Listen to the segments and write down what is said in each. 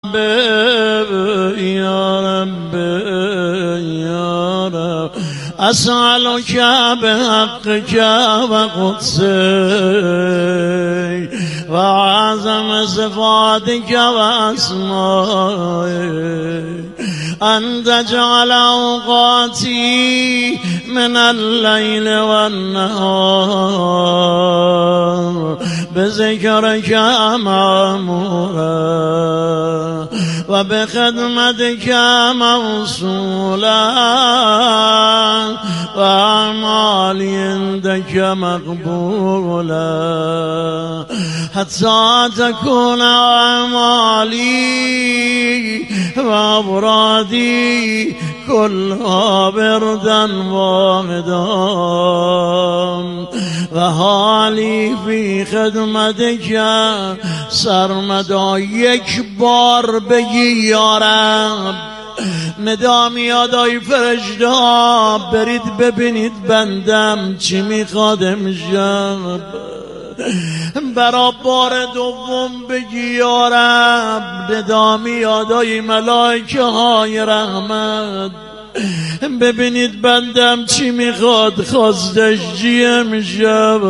يا رب يا رب أسألك بحقك وقدسك وعظم صفاتك وأسمائك أن تجعل أوقاتي من الليل والنهار بذكرك معمورا وبخدمتك موصولا وأعمالي عندك مقبولا حتى تكون أعمالي وأبرادي كلها بردا واحدا وحالي في خدمتك سرمدا یک بار بگی یا رب ندا میاد ای فرشته برید ببینید بندم چی میخواد امشب برا بار دوم بگی یا رب ندا میاد ای ملائکه های رحمت ببینید بندم چی میخواد خواستش چیه میشه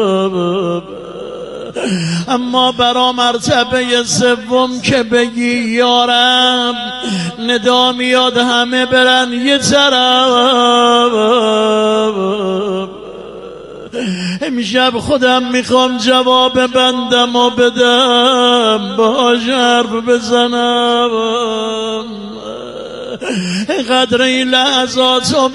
اما برا مرتبه سوم که بگی یا رب ندا میاد همه برن یه طرف امشب خودم میخوام جواب بندم و بدم باش حرف بزنم قدر این لحظاتو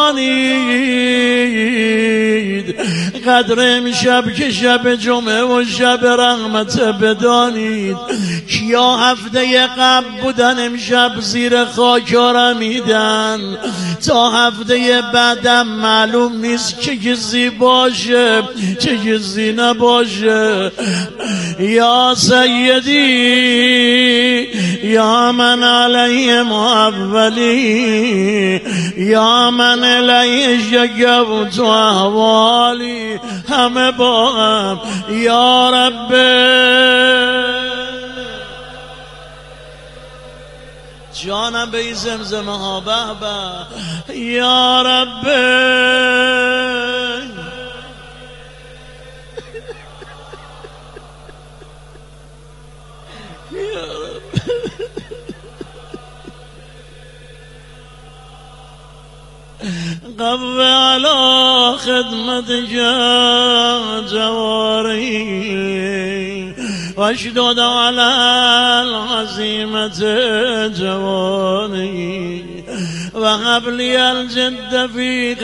بدانید قدر امشب که شب جمعه و شب رحمت بدانید کیا هفته قبل بودن امشب زیر خاک رمیدن تا هفته بعدم معلوم نیست که کسی باشه چه کسی نباشه یا سیدی یا من علیه معولی یا من الیه شکوت احوالی همه با هم یا رب جانم به این زمزمه ها به به یا رب قو على خدمتك جواري واشدد على العزيمة جواني وهب لي الجد في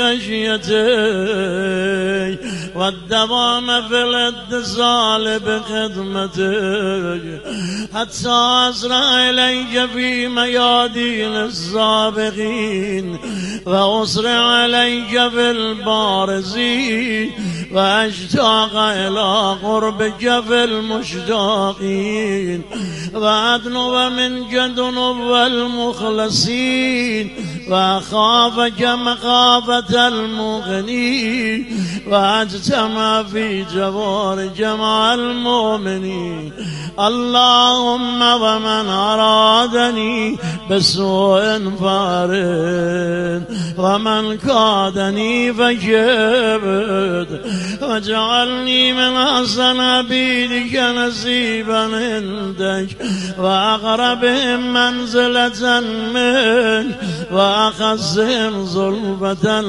خشيتك والدوام في الاتصال بخدمتك حتى أسرع إليك في ميادين السابقين وأسرع إليك في البارزين وأشتاق إلى قربك في المشتاقين وأدنو منك دنو المخلصين وأخافك مخافة المغنين وأجتمع في جوارك مع المؤمنين اللهم ومن أرادني بسوء فارد ومن كادني فكبد واجعلني من أحسن عبيدك نصيبا عندك وأقربهم منزلة منك وأخذهم ظلفة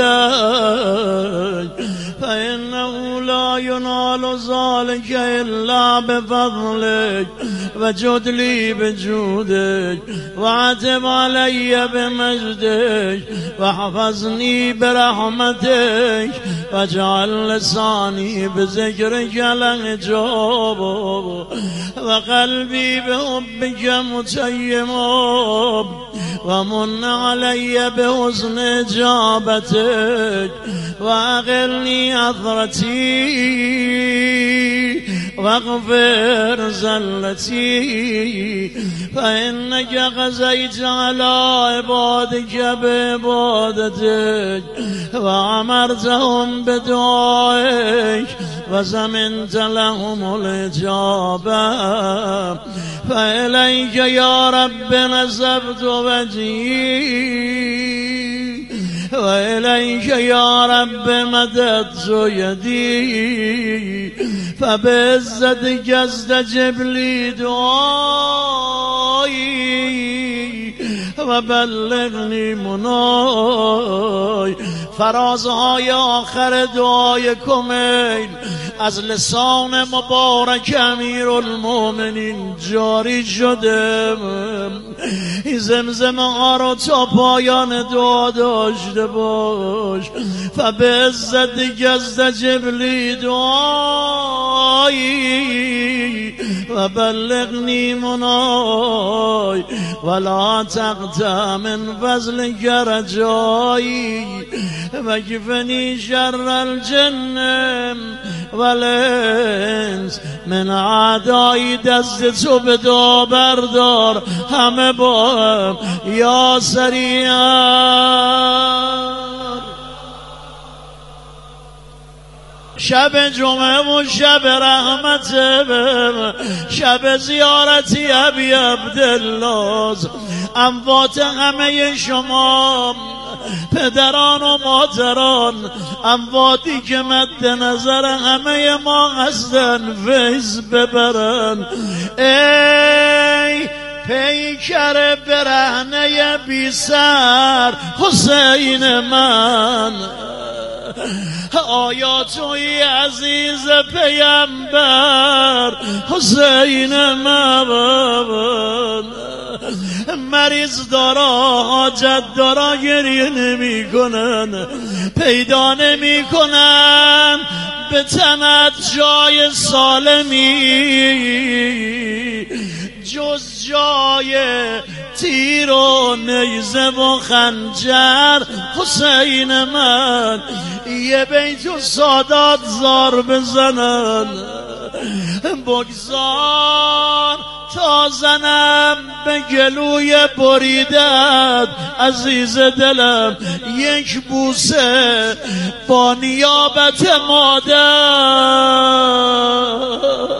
لديك فإنه لا ينال ذلك إلا بفضلك وجد لي بجودك وعتب علي بمجدك وحفظني برحمتك واجعل لساني بذكرك لهجاب وقلبي بحبك متيم ومن علي بحسن إجابتك وأغلني عثرتي واغفر زلتي فإنك قضيت على عبادك بعبادتك وأمرتهم بدعائك وزمنت لهم الإجابة فإليك يا رب نسبت وجهي وإليك يا رب مددت يدي فبعزتك استجب لي دعائي وبلغني مناي. فرازهای آخر دعای کمیل از لسان مبارک امیرالمومنین جاری شده. زمزمه ها رو تا پایان دعا داشته باش. فبعزتک استجب لی دعایی و بلغنی منای ولا تقطع من فضلک رجایی و کفنی شر الجن والانس من اعدای. دست تو به دعا بردار همه با هم یا سریعا. شب جمعه و شب رحمت، شب زیارتی ابی عبدالله، اموات همه شما پدران و مادران، امواتی که مد نظر همه ما هستن فیض ببرن. ای پیکر برهنه بی سر حسین من، آیا توی عزیز پیامبر حسین من، مریض دارا حاجت دارا گریه نمی کنن، پیدا نمی کنن به تنت جای سالمی جز جای تیر و نیزه و خنجر. حسین من یه بیت و سادات زار بزنن، بگذار تا زنم به گلوی بریدت عزیز دلم، یک بوسه با نیابت مادر.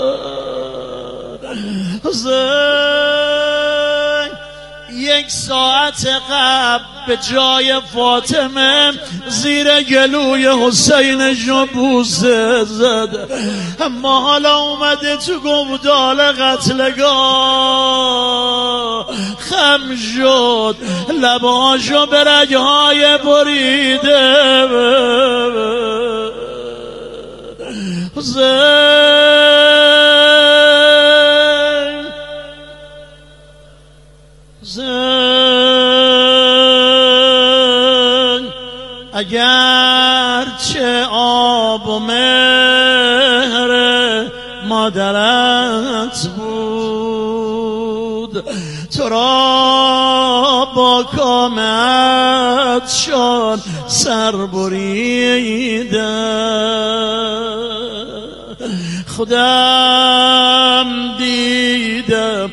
یک ساعت قبل به جای فاطمه زیر گلوی حسین جو بوسه زد، اما حالا اومده تو گودال قتلگاه خم شد، لباشو به رگهای بریده. اگر چه آب و مهر مادرت بود، تو را با کامتشان سر بریده. خودم دیدم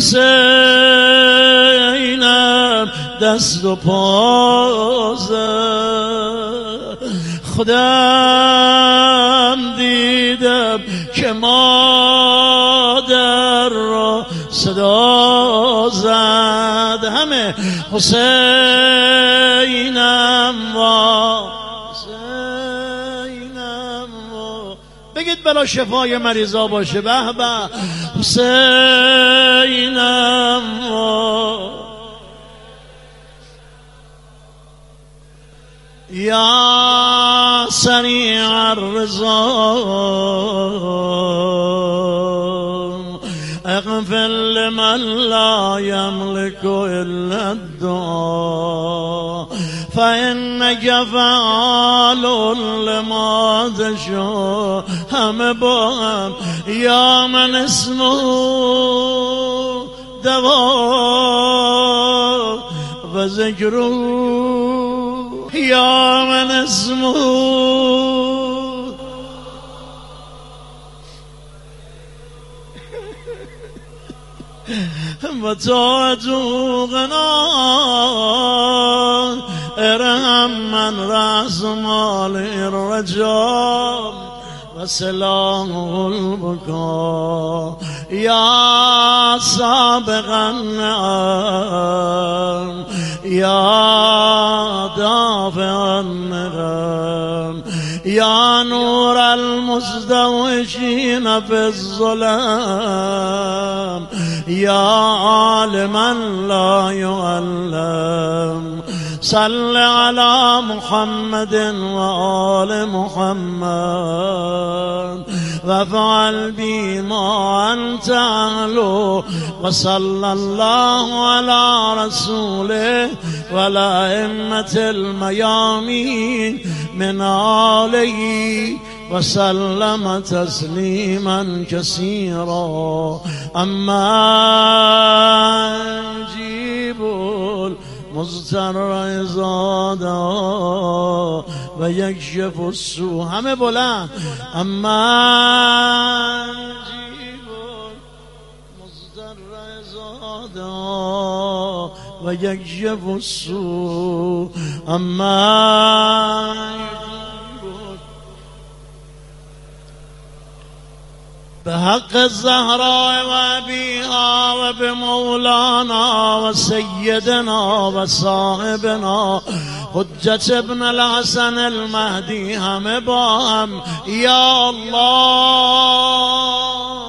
حسینم دست و پا زد، خودم دیدم که مادر را صدا زد. همه حسینم و حسینم و بگید بلا شفای مریضا باشه. به به حسینم و یا سریع الرضا اغفر لمن لا يملك الا الدعاء فإنك فعال لما تشاء. همه با هم یا من اسمه دوا و ذکره یا من اسمه وتعتقنا ارحم من رأس مال الرجال وسلام البكاء يا سابق النعم يا دافع النعم يا نور المزدوجين في الظلام يا عالما لا يعلم صل على محمد وآل محمد وافعل بما أنت أهله وصلى الله على رسوله والأئمة الميامين من آله وسلم تسليما كثيرا أما جيب المضطر إذا دعا ويكشف السوء همه بلند أما جيب المضطر إذا دعا ويكشف السوء أما بحق الزهراء وأبيها وبمولانا وسيدنا وصاحبنا حجة ابن الحسن المهدي هم باهم يا الله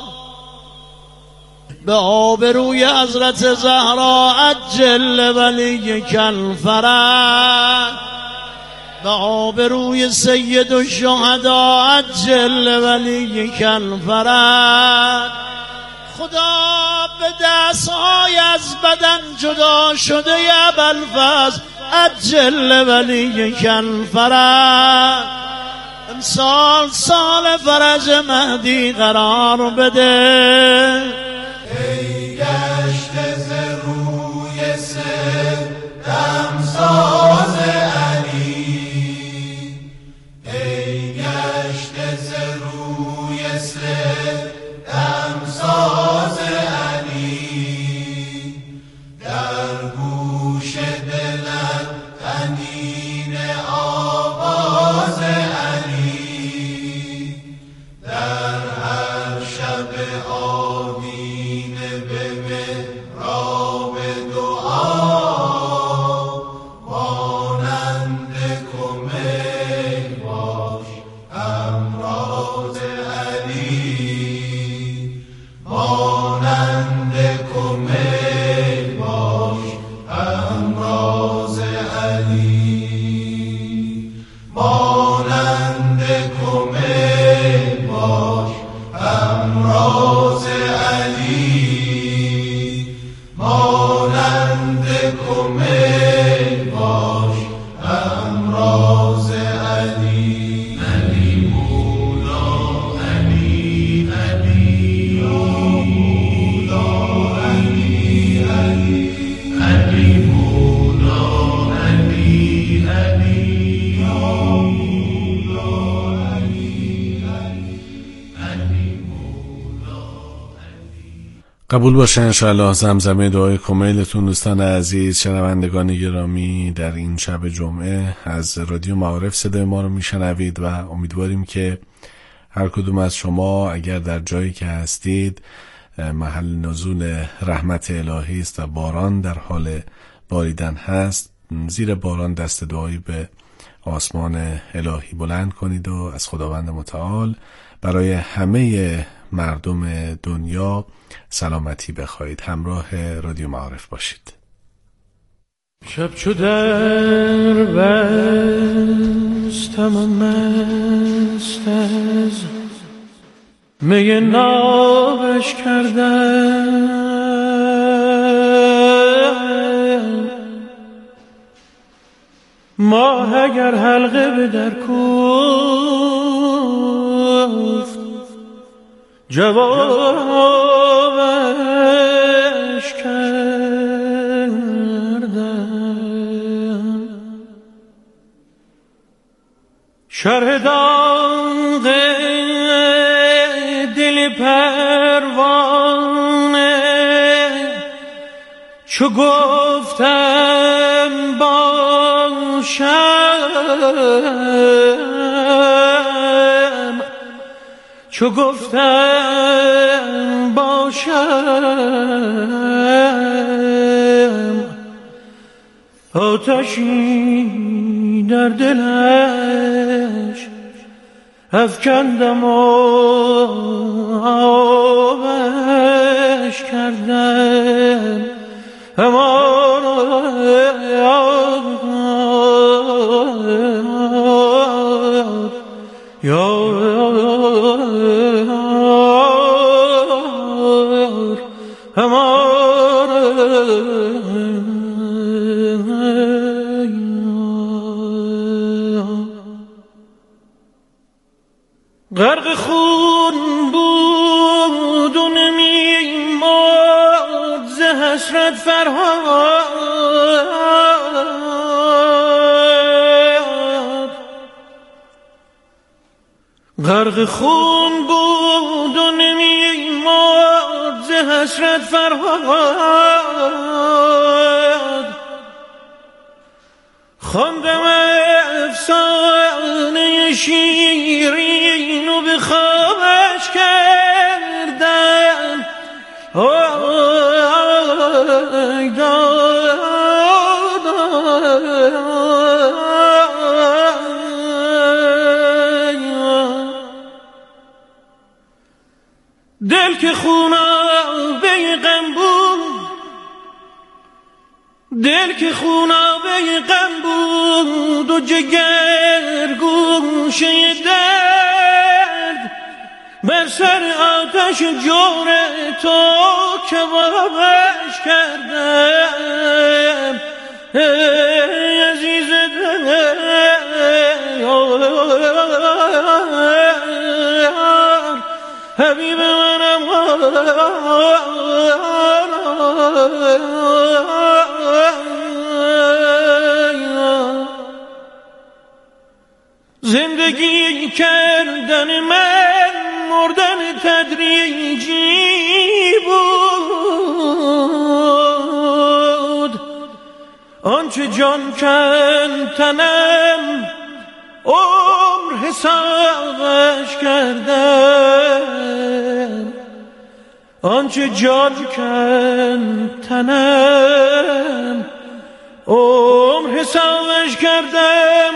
بآبروی حضرت زهرا عجل ولیک الفرج بآبروی سید الشهدا عجل ولیک الفرج خدا به دستهای از بدن جدا شده ابوالفضل عجل ولیک الفرج امسال سال فرج مهدی قرار بده ای گشته ز روی سر دمساز علی ای گشته ز روی سر دمساز علی در گوش دلت طنین آواز علی در هر شب آمینه به محراب دعا مانند کمیل باش همراز علی مانند کمیل باش همراز علی مانند کمیل باش همراز علی مانند کمیل باش همراز علی علی مولا علی علی مولا علی علی علی مولا علی علی مولا علی علی مولا قبول باشه انشاءالله زمزمه دعای کمیلتون دوستان عزیز. شنوندگان گرامی در این شب جمعه از رادیو معارف صدای ما رو میشنوید و امیدواریم که هر کدوم از شما اگر در جایی که هستید محل نزول رحمت الهی است و باران در حال باریدن هست زیر باران دست دعایی به آسمان الهی بلند کنید و از خداوند متعال برای همه مردم دنیا سلامتی بخواهید. همراه رادیو معارف باشید. شب چو در بستم و مست از می نابش کردم ماه اگر حلقه به در کوفت جوابش کردم شرح داغ دل پروانه چو گفتم باشم، چو گفتم باشم، آتشی در دلش افکندم و آبش کردم، امان غرق خون بود و نمی‌مرد ز حسرت فرهاد، غرق خون بود و نمی‌مرد ز حسرت فرهاد، خواندم افسانه شیرین و به خوابش کردم، دل که خونابه غم بود، دل که خونابه غم بود و جگر گوشه درد، بر سر آتش جور تو کبابش کردم، ای عزیز دل حبیب منم، زندگی کردن من مردن تدریجی بود، آنچه جان کن تنم عمر حسابش کردم، آنچه جان کن تنم عمر حسابش کردم،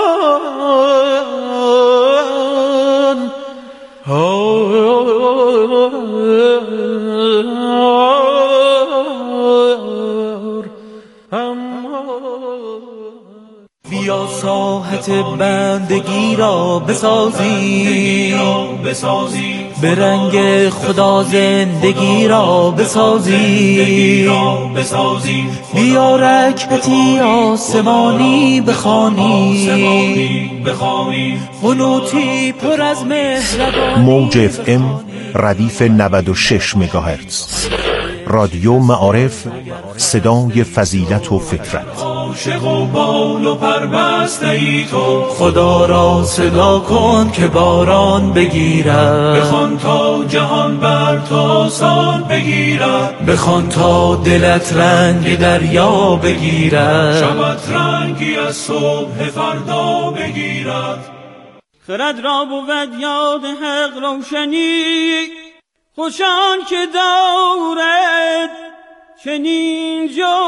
بیا ساحت بندگی را بسازی، به رنگ خدا زندگی را بسازی، بیا رکعتی آسمانی بخوانی، قنوتی پر از مهربانی. موج FM ردیف 96 مگاهرتز، رادیو معارف، صدای فضیلت و فطرت. عاشق و بال و پربسته ای تو، خدا را صدا کن که باران بگیرد، بخوان تا جهان بر تو آسان بگیرد، بخوان تا دلت رنگ دریا بگیرد، شبت رنگی از صبح فردا بگیرد. خرد را بود یاد حق روشنی، خوشان که دارد چنین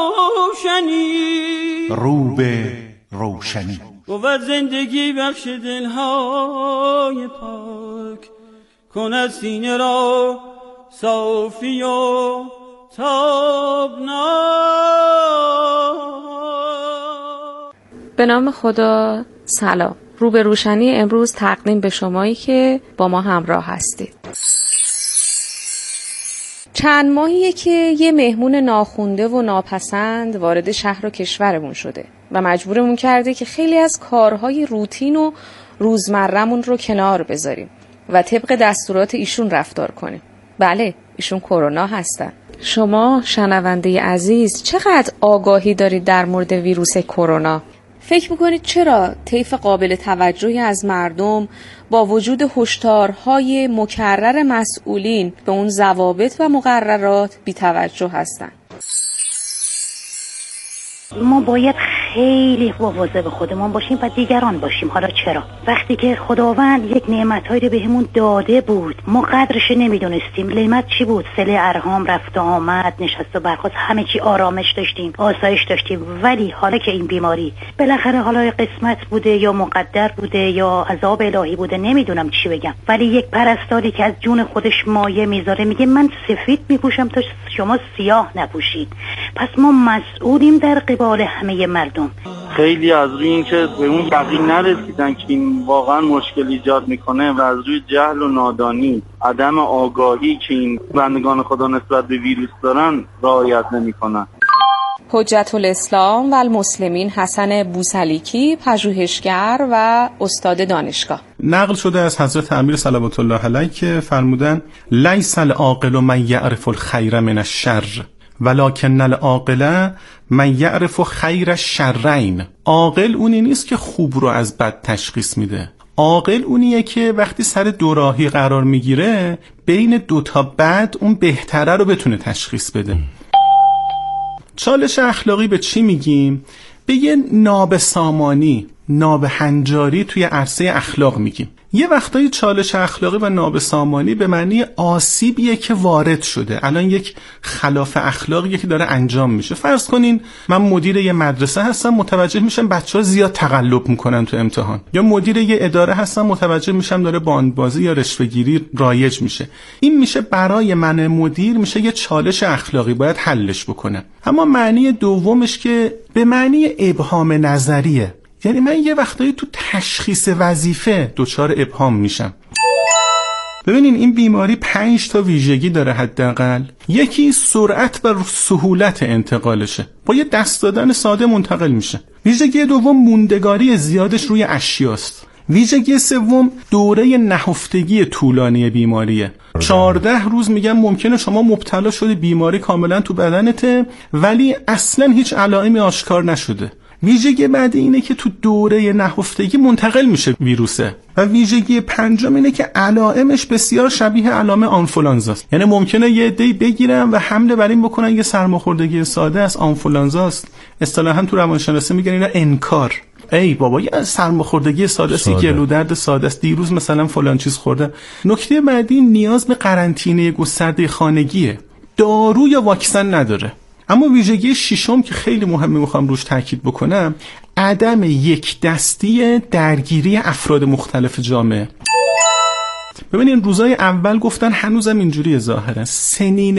جوشنی، رو به روشنی بود زندگی بخش دلهای پاک، کند سینه را صافی و تابناک. به نام خدا. سلام. رو به روشنی امروز تقدیم به شمایی که با ما همراه هستید. چند ماهیه که یه مهمون ناخونده و ناپسند وارد شهر و کشورمون شده و مجبورمون کرده که خیلی از کارهای روتین و روزمرمون رو کنار بذاریم و طبق دستورات ایشون رفتار کنیم. بله، ایشون کرونا هستن. شما شنونده عزیز چقدر آگاهی دارید در مورد ویروس کرونا؟ فکر میکنید چرا طیف قابل توجهی از مردم با وجود هشدارهای مکرر مسئولین به اون ضوابط و مقررات بی توجه هستند؟ ما باید خیلی مواظب خودمون باشیم و دیگران باشیم. حالا چرا؟ وقتی که خداوند یک نعمت‌هایی رو بهمون داده بود ما قدرش نمیدونستیم. نعمت چی بود؟ صله ارحام، رفت و آمد، نشست و برخاست، همه چی آرامش داشتیم، آسایش داشتیم. ولی حالا که این بیماری بالاخره حالا قسمت بوده یا مقدر بوده یا عذاب الهی بوده، نمیدونم چی بگم، ولی یک پرستاری که از جون خودش مایه میذاره میگه من سفید میپوشم تا شما سیاه نپوشید. پس ما مسئولیم در قبال همه مردم. خیلی از روی این که به اون یقین نرسیدن که این واقعا مشکل ایجاد میکنه و از روی جهل و نادانی، عدم آگاهی که این بندگان خدا نسبت به ویروس دارن رعایت نمیکنن. حجت الاسلام و المسلمین حسن بوسلیکی، پژوهشگر و استاد دانشگاه. نقل شده از حضرت امیر صلوات الله علیه که فرمودن لیس العاقل من یعرف الخیر من الشر ولکن العاقل من یعرف خیر الشرین. عاقل اونی نیست که خوب رو از بد تشخیص میده، عاقل اونیه که وقتی سر دوراهی قرار میگیره بین دوتا بد اون بهتره رو بتونه تشخیص بده. چالش اخلاقی به چی میگیم؟ به یه نابسامانی، نابهنجاری توی عرصه اخلاق میگیم. یه وقتایی چالش اخلاقی و نابسامانی به معنی آسیبیه که وارد شده، الان یک خلاف اخلاقیه که داره انجام میشه. فرض کنین من مدیر یه مدرسه هستم، متوجه میشم بچه‌ها زیاد تقلب میکنن تو امتحان، یا مدیر یه اداره هستم متوجه میشم داره باندبازی یا رشوه‌گیری رایج میشه. این میشه برای من مدیر میشه یه چالش اخلاقی، باید حلش بکنم. اما معنی دومش که به معنی ابهام نظریه، یعنی من یه وقتایی تو تشخیص وظیفه دچار ابهام میشم. ببینین این بیماری 5 تا ویژگی داره حداقل. یکی سرعت و سهولت انتقالشه، با یه دست دادن ساده منتقل میشه. ویژگی دوم موندگاری زیادش روی اشیاست. ویژگی سوم دوره نهفتگی طولانی بیماریه. 14 روز میگن ممکنه شما مبتلا شده، بیماری کاملا تو بدنته ولی اصلا هیچ علائمی آشکار نشده. ویژگی بعدی اینه که تو دوره نهفتگی منتقل میشه ویروسه. و ویژگی پنجم اینه که علائمش بسیار شبیه علائم آنفولانزاست. یعنی ممکنه یه عده‌ای بگیرن و حمله بر این بکنن یه سرماخوردگی ساده از آنفولانزاست. اصطلاحاً تو روانشناسی میگن اینا انکار. ای بابا یه سرماخوردگی ساده است، گلو درد ساده است، دیروز مثلا فلان چیز خورده. نکته بعدی نیاز به قرنطینه گسترده خانگیه، دارو یا واکسن نداره. اما ویژگی ششم که خیلی مهمه میخوام روش تاکید بکنم، عدم یک دستی درگیری افراد مختلف جامعه. ببینین روزای اول گفتن هنوزم اینجوریه ظاهرا، سنین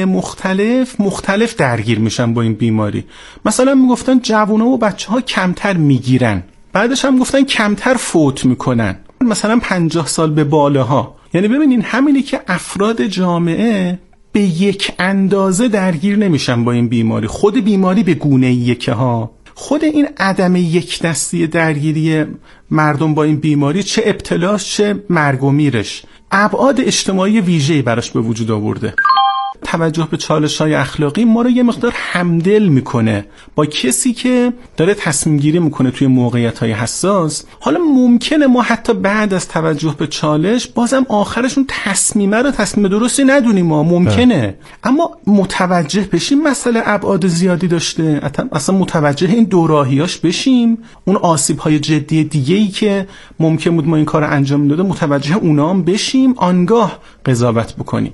مختلف درگیر میشن با این بیماری. مثلا میگفتن جوونا و بچه‌ها کمتر میگیرن، بعدش هم گفتن کمتر فوت میکنن، مثلا 50 سال به بالاها. یعنی ببینین همینی که افراد جامعه به یک اندازه درگیر نمیشن با این بیماری. خود بیماری به گونه‌ایه که خود این عدم یک دستی درگیری مردم با این بیماری، چه ابتلاش چه مرگ و میرش، ابعاد اجتماعی ویژه‌ای براش به وجود آورده. توجه به چالش‌های اخلاقی ما رو یه مقدار همدل میکنه با کسی که داره تصمیم گیری میکنه توی موقعیت‌های حساس. حالا ممکنه ما حتی بعد از توجه به چالش بازم آخرشون تصمیم درستی ندونیم، ما ممکنه، اما متوجه بشیم مسئله ابعاد زیادی داشته، اصلا متوجه این دوراهیاش بشیم، اون آسیب‌های جدی دیگه‌ای که ممکن بود ما این کار انجام میداده متوجه اونام بشیم، آنگاه قضاوت بکنیم.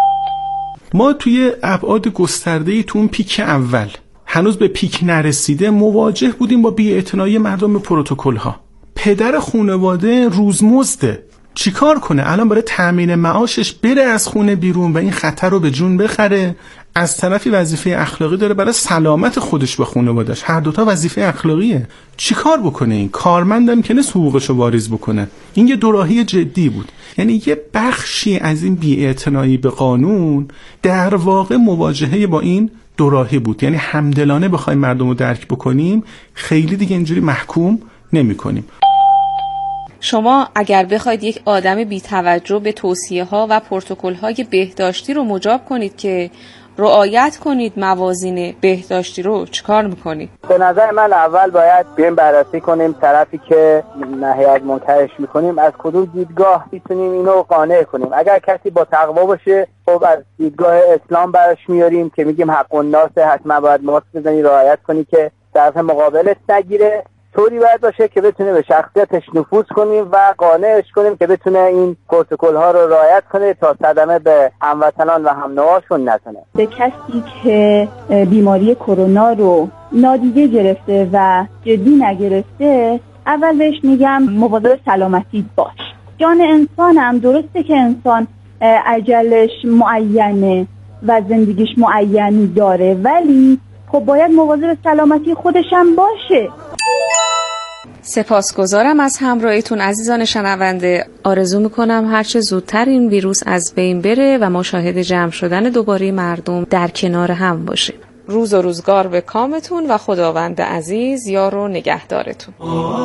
ما توی ابعاد گسترده‌ای تو اون پیک اول هنوز به پیک نرسیده مواجه بودیم با بی‌اعتنایی مردم به پروتکل‌ها. پدر خانواده روزمزده، چیکار کنه؟ الان برای تامین معاشش بره از خونه بیرون و این خطر رو به جون بخره. از طرفی وظیفه اخلاقی داره برای سلامت خودش و خانواده‌اش. هر دوتا وظیفه اخلاقیه. چیکار بکنه این کارمندم که نیست حقوقشو واریز بکنه؟ این یه دوراهی جدی بود. یعنی یه بخشی از این بی‌اعتنایی به قانون در واقع مواجهه با این دوراهی بود. یعنی همدلانه بخوایم مردم رو درک بکنیم، خیلی دیگه اینجوری محکوم نمی‌کنیم. شما اگر بخواید یک آدم بی‌توجه به توصیه‌ها و پروتکل‌های بهداشتی رو مجاب کنید که رعایت کنید موازین بهداشتی رو، چیکار میکنید؟ به نظر من اول باید بریم بررسی کنیم طرفی که نهایت منتهیش میکنیم از کدوم دیدگاه میتونیم اینو قانع کنیم. اگر کسی با تقوا باشه، خب از دیدگاه اسلام براش میاریم که میگیم حق الناس، حتما باید ماسک بزنی، رعایت کنی که طرف مقابلت نگیره. طوری باید باشه که بتونه به شخصیتش نفوذ کنیم و قانعش کنیم که بتونه این پروتکل ها رو رعایت کنه تا صدمه به هموطنان و هم نوعاشون نزنه. به کسی که بیماری کرونا رو نادیده گرفته و جدی نگرفته، اول بهش میگم مواظب سلامتی باش. جان انسان هم درسته که انسان اجلش معینه و زندگیش معینی داره، ولی خب باید مواظب سلامتی خودش هم باشه. سپاسگزارم از همراهیتون عزیزان شنونده. آرزو میکنم هرچه زودتر این ویروس از بین بره و ما شاهد جمع شدن دوباره مردم در کنار هم باشیم. روز و روزگار به کامتون و خداوند عزیز یار و نگهدارتون.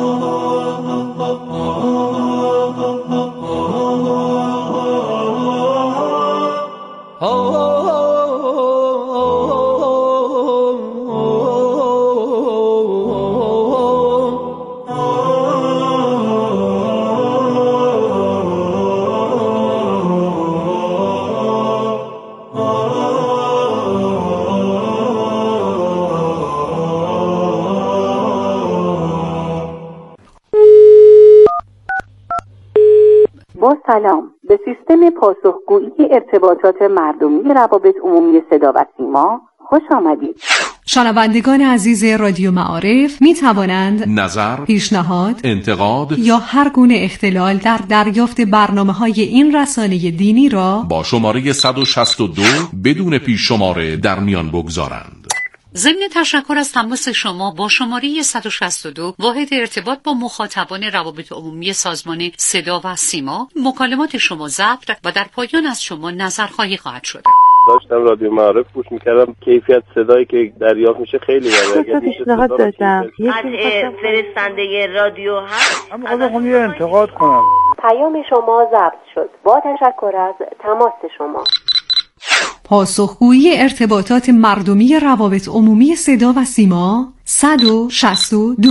سلام، به سیستم پاسخگویی ارتباطات مردمی روابط عمومی صدا و سیما خوش آمدید. شنوندگان عزیز رادیو معارف می توانند نظر، پیشنهاد، انتقاد یا هر گونه اختلال در دریافت برنامه‌های این رسانه دینی را با شماره 162 بدون پیش شماره در میان بگذارند. ضمن تشکر از تماس شما با شماره 162 واحد ارتباط با مخاطبان روابط عمومی سازمان صدا و سیما، مکالمات شما ضبط و در پایان از شما نظرخواهی خواهد شد. داشتم رادیو معارف گوش میکردم، کیفیت صدایی که دریافت میشه خیلی بالاست. پیشنهاد داشتم قطع فرستنده رادیو هست. اما خواهم یه انتقاد کنم. پیام شما ضبط شد. با تشکر از تماس شما. پاسخگویی ارتباطات مردمی روابط عمومی صدا و سیما 162.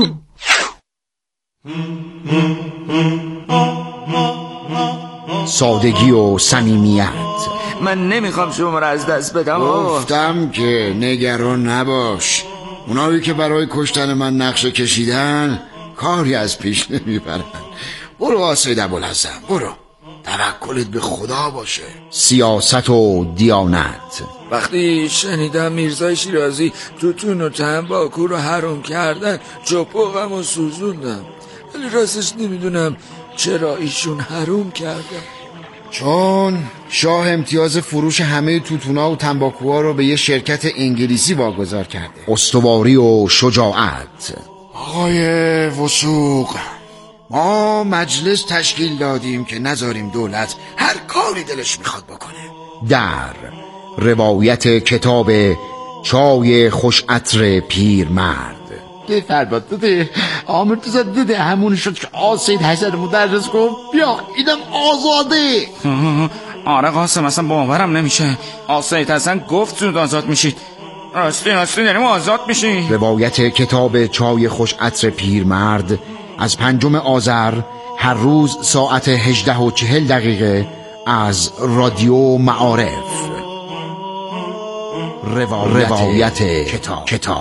سادگی و صمیمیت. من نمیخوام شما را از دست بدم. گفتم که نگران نباش، اونایی که برای کشتن من نقشه کشیدن کاری از پیش نمیبرن. برو آسید ابوالحسن، برو، توکلت به خدا باشه. سیاست و دیانت. وقتی شنیدم میرزای شیرازی توتون و تنباکو رو حرام کردن چپاقم و سوزوندم، ولی راستش نمیدونم چرا ایشون حرام کردن. چون شاه امتیاز فروش همه توتونا و تنباکوها رو به یه شرکت انگلیسی واگذار کرده. استواری و شجاعت. آقای وثوق، ما مجلس تشکیل دادیم که نذاریم دولت هر کاری دلش میخواد بکنه. در روایت کتاب چای خوش عطر پیرمرد. یه فرباد داده آمر تو زد دیده همون شد که آسید حسن مدرس گفت بیا اینم آزاده. آره قاسم، اصلا باورم نمیشه. آسید حسن گفت زود آزاد میشید. راستی داریم آزاد میشید. روایت کتاب چای خوش عطر پیرمرد از 5 آذر هر روز ساعت 18:40 از رادیو معارف. روایت کتاب.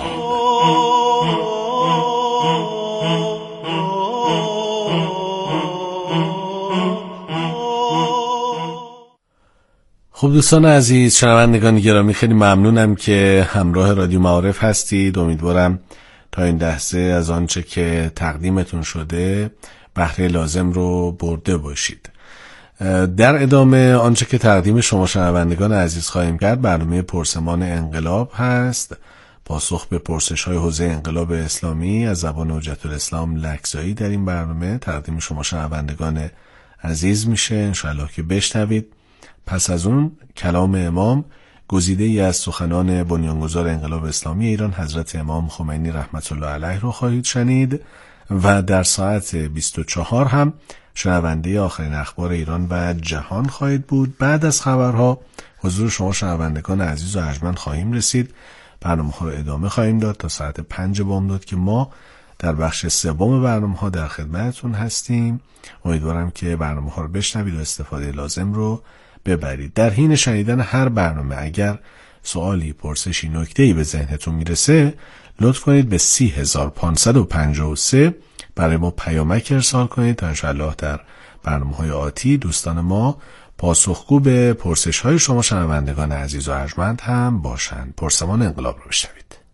خب دوستان عزیز، شنوندگان گرامی، خیلی ممنونم که همراه رادیو معارف هستید. امیدوارم تا این لحظه از آنچه که تقدیمتون شده بهره لازم رو برده باشید. در ادامه آنچه که تقدیم شما شنوندگان عزیز خواهیم کرد برنامه پرسمان انقلاب هست. پاسخ به پرسش‌های حوزه انقلاب اسلامی از زبان حجت الاسلام لکزایی در این برنامه تقدیم شما شنوندگان عزیز میشه، انشاءالله که بشنوید. پس از اون کلام امام، گزیده ای از سخنان بنیانگذار انقلاب اسلامی ایران حضرت امام خمینی رحمت الله علیه رو خواهید شنید و در ساعت 24 هم شنونده آخرین اخبار ایران و جهان خواهید بود. بعد از خبرها حضور شما شنوندگان عزیز و ارجمند خواهیم رسید. برنامه‌ها رو ادامه خواهیم داد تا ساعت 5 بامداد که ما در بخش سوم برنامه‌ها در خدمتتون هستیم. امیدوارم که برنامه‌ها رو بشنوید و استفاده لازم رو ببرید. در حین شنیدن هر برنامه اگر سوالی، پرسشی، نکته‌ای به ذهنتون میرسه لطف کنید به 30553 برای ما پیامک ارسال کنید تا انشاءالله در برنامه‌های آتی دوستان ما پاسخگو به پرسش‌های شما شنوندگان عزیز و ارجمند هم باشند. پرسمان انقلاب رو بشنوید.